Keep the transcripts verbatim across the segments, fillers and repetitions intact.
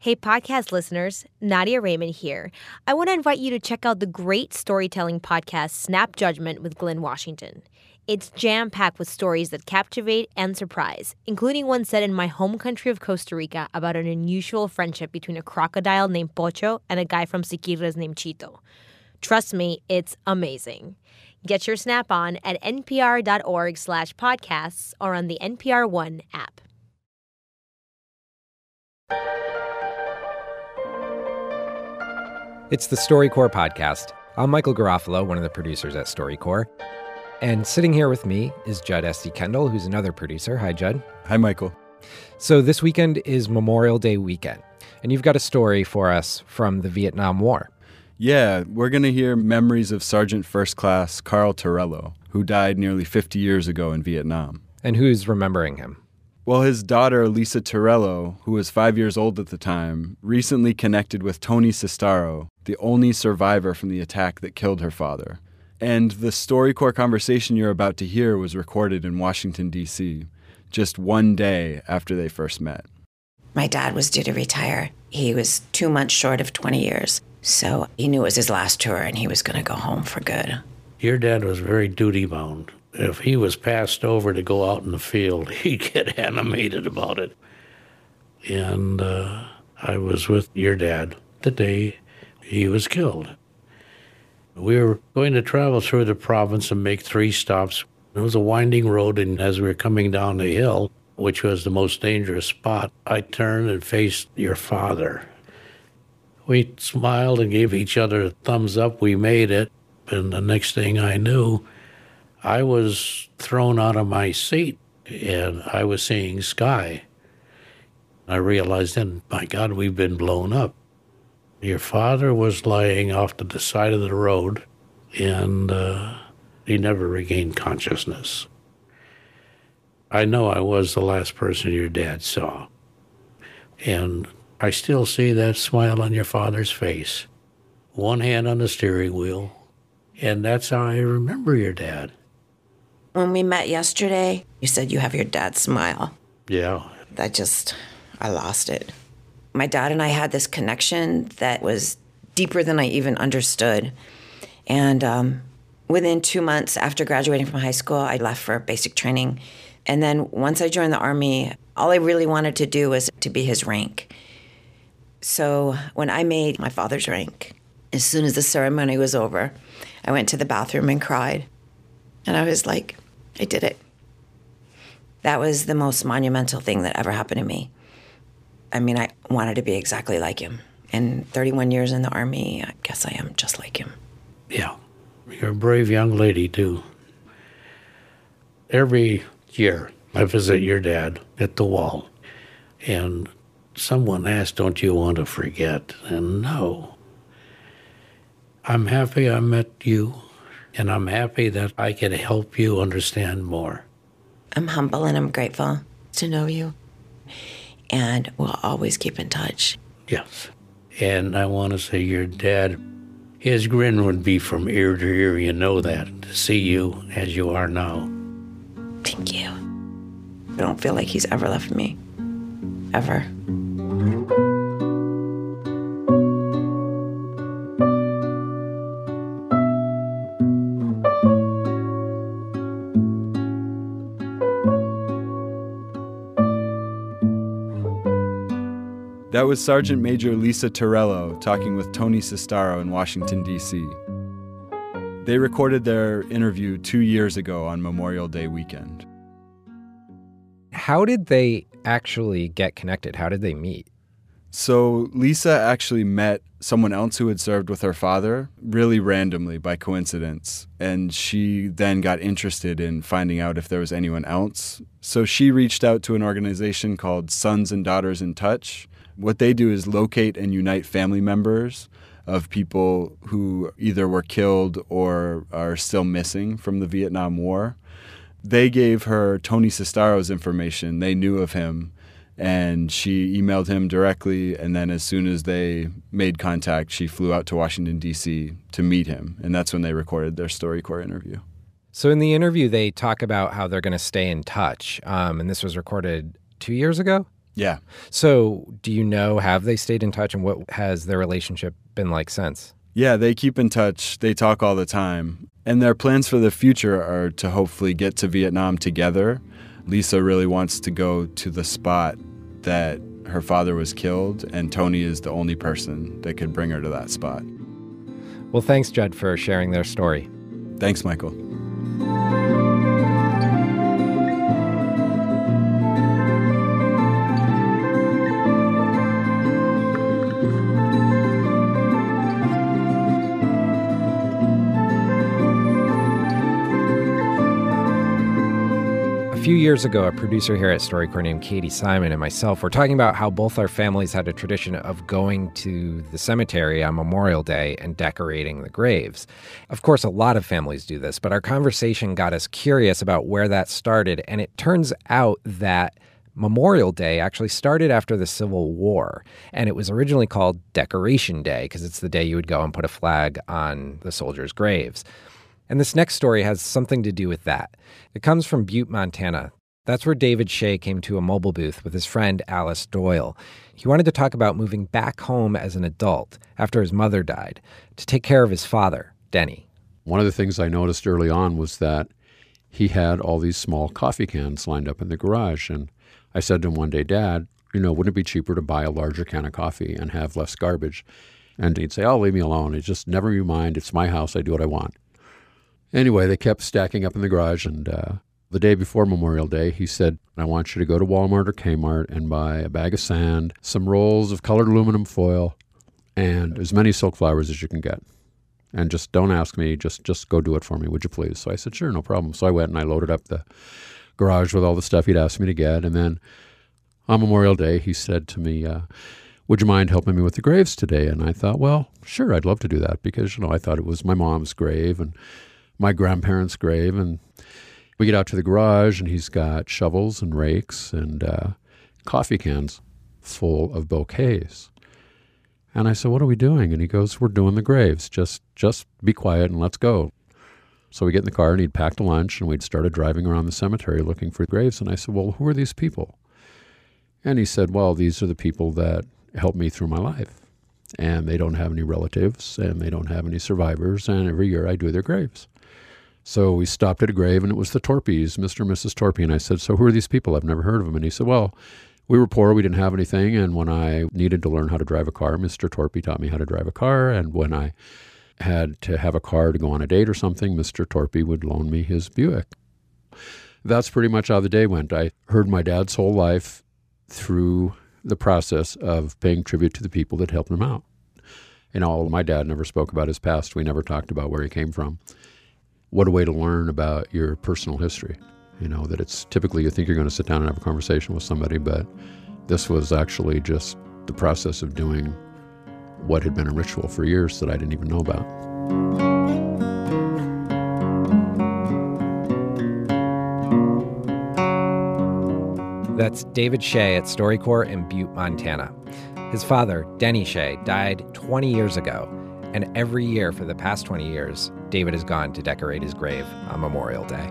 Hey, podcast listeners, Nadia Raymond here. I want to invite you to check out the great storytelling podcast, Snap Judgment with Glenn Washington. It's jam-packed with stories that captivate and surprise, including one set in my home country of Costa Rica about an unusual friendship between a crocodile named Pocho and a guy from Siquirres named Chito. Trust me, it's amazing. Get your snap on at npr.org slash podcasts or on the N P R One app. It's the StoryCorps podcast. I'm Michael Garofalo, one of the producers at StoryCorps. And sitting here with me is Judd Esty Kendall, who's another producer. Hi, Judd. Hi, Michael. So this weekend is Memorial Day weekend, and you've got a story for us from the Vietnam War. Yeah, we're going to hear memories of Sergeant First Class Carl Torello, who died nearly fifty years ago in Vietnam. And who's remembering him? Well, his daughter, Lisa Torello, who was five years old at the time, recently connected with Tony Sestaro, the only survivor from the attack that killed her father. And the StoryCorps conversation you're about to hear was recorded in Washington, D C, just one day after they first met. My dad was due to retire. He was two months short of twenty years, so he knew it was his last tour and he was going to go home for good. Your dad was very duty-bound. If he was passed over to go out in the field, he'd get animated about it. And uh, I was with your dad the day he was killed. We were going to travel through the province and make three stops. It was a winding road, and as we were coming down the hill, which was the most dangerous spot, I turned and faced your father. We smiled and gave each other a thumbs up. We made it, and the next thing I knew, I was thrown out of my seat, and I was seeing sky. I realized then, my God, we've been blown up. Your father was lying off to the side of the road, and uh, he never regained consciousness. I know I was the last person your dad saw, and I still see that smile on your father's face, one hand on the steering wheel, and that's how I remember your dad. When we met yesterday, you said you have your dad's smile. Yeah. That just, I lost it. My dad and I had this connection that was deeper than I even understood. And um, within two months after graduating from high school, I left for basic training. And then once I joined the Army, all I really wanted to do was to be his rank. So when I made my father's rank, as soon as the ceremony was over, I went to the bathroom and cried. And I was like, I did it. That was the most monumental thing that ever happened to me. I mean, I wanted to be exactly like him. And thirty-one years in the Army, I guess I am just like him. Yeah. You're a brave young lady, too. Every year, I visit your dad at the wall. And someone asked, don't you want to forget? And no. I'm happy I met you. And I'm happy that I can help you understand more. I'm humble and I'm grateful to know you. And we'll always keep in touch. Yes. And I want to say your dad, his grin would be from ear to ear, you know that, to see you as you are now. Thank you. I don't feel like he's ever left me. Ever. That was Sergeant Major Lisa Torello talking with Tony Sestaro in Washington, D C. They recorded their interview two years ago on Memorial Day weekend. How did they actually get connected? How did they meet? So Lisa actually met someone else who had served with her father really randomly by coincidence. And she then got interested in finding out if there was anyone else. So she reached out to an organization called Sons and Daughters in Touch. What they do is locate and unite family members of people who either were killed or are still missing from the Vietnam War. They gave her Tony Sestaro's information. They knew of him, and she emailed him directly, and then as soon as they made contact, she flew out to Washington, D C to meet him, and that's when they recorded their StoryCorps interview. So in the interview, they talk about how they're going to stay in touch, um, and this was recorded two years ago? Yeah. So do you know, have they stayed in touch, and what has their relationship been like since? Yeah, they keep in touch. They talk all the time. And their plans for the future are to hopefully get to Vietnam together. Lisa really wants to go to the spot that her father was killed, and Tony is the only person that could bring her to that spot. Well, thanks, Judd, for sharing their story. Thanks, Michael. A few years ago, a producer here at StoryCorps named Katie Simon and myself were talking about how both our families had a tradition of going to the cemetery on Memorial Day and decorating the graves. Of course, a lot of families do this, but our conversation got us curious about where that started, and it turns out that Memorial Day actually started after the Civil War, and it was originally called Decoration Day because it's the day you would go and put a flag on the soldiers' graves. And this next story has something to do with that. It comes from Butte, Montana. That's where David Shea came to a mobile booth with his friend Alice Doyle. He wanted to talk about moving back home as an adult after his mother died to take care of his father, Denny. One of the things I noticed early on was that he had all these small coffee cans lined up in the garage. And I said to him one day, Dad, you know, wouldn't it be cheaper to buy a larger can of coffee and have less garbage? And he'd say, oh, leave me alone. It's just never you mind. It's my house. I do what I want. Anyway, they kept stacking up in the garage, and uh, the day before Memorial Day, he said, I want you to go to Walmart or Kmart and buy a bag of sand, some rolls of colored aluminum foil, and as many silk flowers as you can get. And just don't ask me, just just go do it for me, would you please? So I said, sure, no problem. So I went and I loaded up the garage with all the stuff he'd asked me to get. And then on Memorial Day, he said to me, uh, would you mind helping me with the graves today? And I thought, well, sure, I'd love to do that because, you know, I thought it was my mom's grave and my grandparents' grave. And we get out to the garage, and he's got shovels and rakes and uh, coffee cans full of bouquets. And I said, what are we doing? And he goes, we're doing the graves. Just just be quiet and let's go. So we get in the car, and he'd packed a lunch, and we'd started driving around the cemetery looking for graves. And I said, well, who are these people? And he said, well, these are the people that helped me through my life. And they don't have any relatives, and they don't have any survivors, and every year I do their graves. So we stopped at a grave, and it was the Torpies, Mister and Missus Torpy. And I said, so who are these people? I've never heard of them. And he said, well, we were poor. We didn't have anything. And when I needed to learn how to drive a car, Mister Torpy taught me how to drive a car. And when I had to have a car to go on a date or something, Mister Torpy would loan me his Buick. That's pretty much how the day went. I heard my dad's whole life through the process of paying tribute to the people that helped him out. You know, my dad never spoke about his past. We never talked about where he came from. What a way to learn about your personal history. You know, that it's typically you think you're going to sit down and have a conversation with somebody, but this was actually just the process of doing what had been a ritual for years that I didn't even know about. That's David Shea at StoryCorps in Butte, Montana. His father, Denny Shea, died twenty years ago, and every year for the past twenty years, David has gone to decorate his grave on Memorial Day.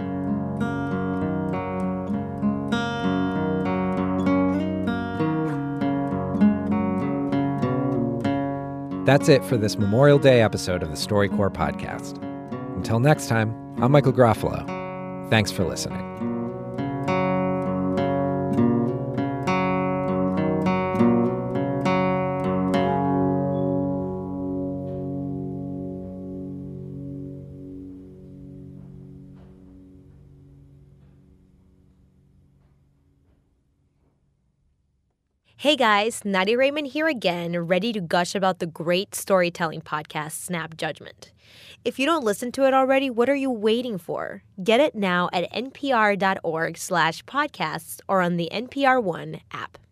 That's it for this Memorial Day episode of the StoryCorps podcast. Until next time, I'm Michael Garofalo. Thanks for listening. Hey guys, Nadia Raymond here again, ready to gush about the great storytelling podcast, Snap Judgment. If you don't listen to it already, what are you waiting for? Get it now at npr.org slash podcasts or on the N P R One app.